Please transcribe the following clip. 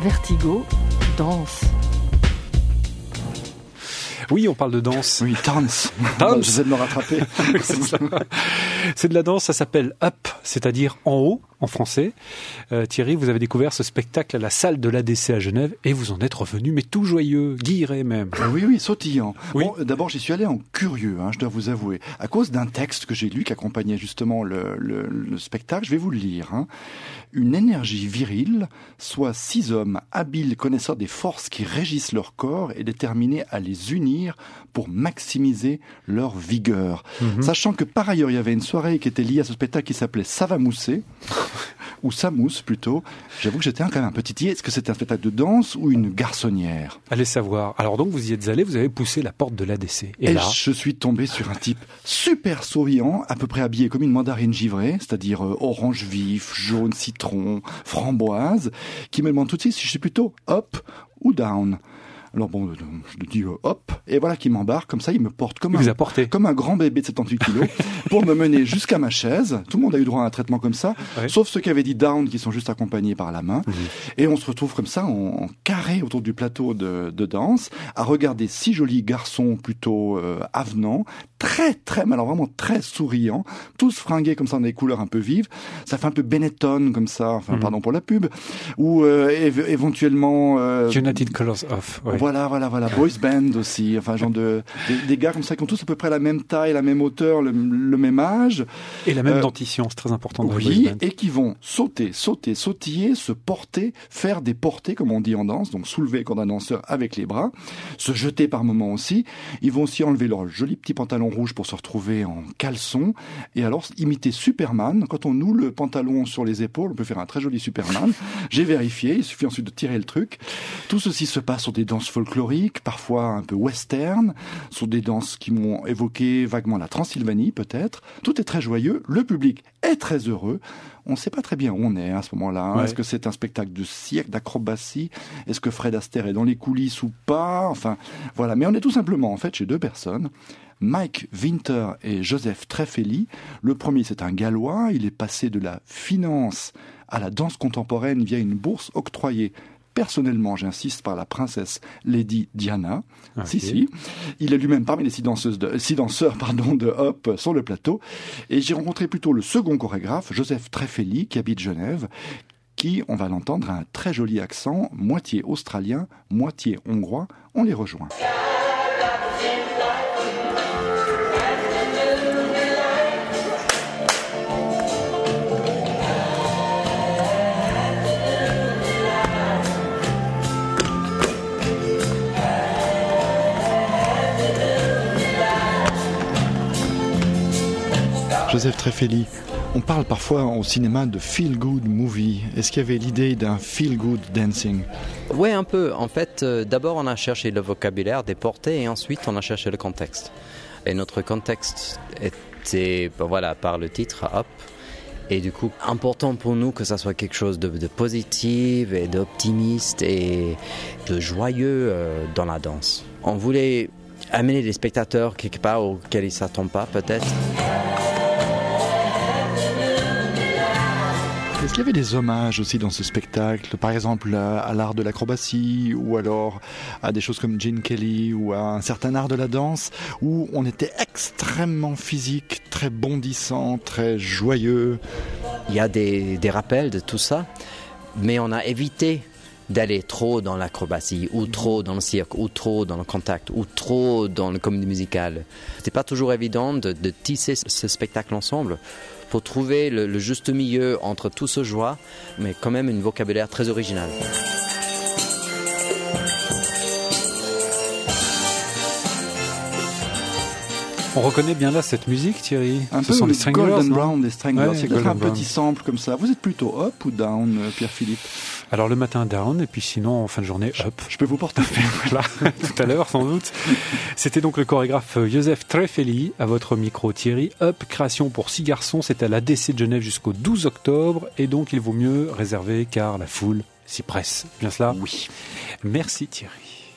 Vertigo, danse. Oui, on parle de danse. Oui, dance. Dance. J'essaie de me rattraper. C'est de la danse, ça s'appelle Up, c'est-à-dire en haut, en français. Thierry, vous avez découvert ce spectacle à la salle de l'ADC à Genève et vous en êtes revenu, mais tout joyeux, guilleré même. Oui, sautillant. Oui. Bon, d'abord, j'y suis allé en curieux, je dois vous avouer, à cause d'un texte que j'ai lu qui accompagnait justement le spectacle. Je vais vous le lire. Une énergie virile, soit 6 hommes habiles connaisseurs des forces qui régissent leur corps et déterminés à les unir pour maximiser leur vigueur. Sachant que par ailleurs, il y avait une soirée qui était liée à ce spectacle qui s'appelait Ça va mousser, ou Ça mousse plutôt. J'avoue que j'étais quand même un petit titillé. Est-ce que c'était un spectacle de danse ou une garçonnière ? Allez savoir. Alors donc, vous y êtes allé, vous avez poussé la porte de l'ADC. Et là, je suis tombé sur un type super souriant, à peu près habillé comme une mandarine givrée, c'est-à-dire orange vif, jaune, citron, framboise, qui me demande tout de suite si je suis plutôt up ou down. Alors bon, je lui dis hop, et voilà qu'il m'embarque, comme ça il me porte comme un grand bébé de 78 kilos pour me mener jusqu'à ma chaise. Tout le monde a eu droit à un traitement comme ça, sauf ceux qui avaient dit down, qui sont juste accompagnés par la main. Et on se retrouve comme ça en carré autour du plateau de danse, à regarder 6 jolis garçons plutôt avenants, mais alors vraiment très souriants, tous fringués comme ça dans des couleurs un peu vives. Ça fait un peu Benetton comme ça, enfin pardon pour la pub, ou éventuellement United Colors of. Ouais. Voilà, boys band aussi, enfin genre des gars comme ça qui ont tous à peu près la même taille, la même hauteur, le même âge. Et la même dentition, c'est très important dans les boys band. Et qui vont sauter, sautiller, se porter, faire des portées comme on dit en danse, donc soulever comme un danseur avec les bras, se jeter par moments aussi. Ils vont aussi enlever leur joli petit pantalon rouge pour se retrouver en caleçon et alors imiter Superman. Quand on noue le pantalon sur les épaules, on peut faire un très joli Superman. J'ai vérifié, il suffit ensuite de tirer le truc. Tout ceci se passe sur des danses folkloriques, parfois un peu western, sur des danses qui m'ont évoqué vaguement la Transylvanie peut-être. Tout est très joyeux, le public est très heureux. On ne sait pas très bien où on est à ce moment-là. Ouais. Est-ce que c'est un spectacle de cirque, d'acrobatie ? Est-ce que Fred Astaire est dans les coulisses ou pas ? Enfin, voilà. Mais on est tout simplement, en fait, chez 2 personnes. Mike Winter et Joseph Treffelli. Le premier, c'est un Gallois. Il est passé de la finance à la danse contemporaine via une bourse octroyée personnellement, j'insiste, par la princesse Lady Diana. Okay. Si. Il est lui-même parmi les 6 danseurs de Hop sur le plateau. Et j'ai rencontré plutôt le second chorégraphe, Joseph Treffelli, qui habite Genève, qui, on va l'entendre, a un très joli accent, moitié australien, moitié hongrois. On les rejoint. Joseph Treffelli, on parle parfois au cinéma de feel-good movie. Est-ce qu'il y avait l'idée d'un feel-good dancing ? Oui, un peu. En fait, d'abord on a cherché le vocabulaire des portées et ensuite on a cherché le contexte. Et notre contexte était, par le titre, Hop. Et du coup, important pour nous que ça soit quelque chose de positif et d'optimiste et de joyeux dans la danse. On voulait amener les spectateurs quelque part auxquels ils ne s'attendent pas peut-être. Est-ce qu'il y avait des hommages aussi dans ce spectacle, par exemple à l'art de l'acrobatie ou alors à des choses comme Gene Kelly ou à un certain art de la danse où on était extrêmement physique, très bondissant, très joyeux? Il y a des rappels de tout ça, mais on a évité d'aller trop dans l'acrobatie ou trop dans le cirque ou trop dans le contact ou trop dans le comédie musicale. C'était pas toujours évident de tisser ce spectacle ensemble pour trouver le juste milieu entre tout ce joie, mais quand même un vocabulaire très original. On reconnaît bien là cette musique, Thierry. Ce sont les Stranglers, Golden Brown des Stranglers. Ouais, c'est peut-être un petit sample comme ça. Vous êtes plutôt up ou down, Pierre-Philippe ? Alors le matin down, et puis sinon en fin de journée up. Je peux vous porter. Voilà, tout à l'heure sans doute. C'était donc le chorégraphe Joseph Treffelli à votre micro, Thierry. Up, création pour 6 garçons, c'est à l'ADC de Genève jusqu'au 12 octobre, et donc il vaut mieux réserver car la foule s'y presse. Bien cela ? Oui. Merci Thierry.